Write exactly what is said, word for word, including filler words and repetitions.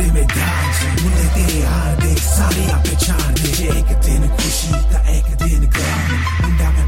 तेरे में ध्यान से मुझे तेरे हाथ देख सारे आप पे चार दे एक दिन खुशी ता एक दिन गम मुंडा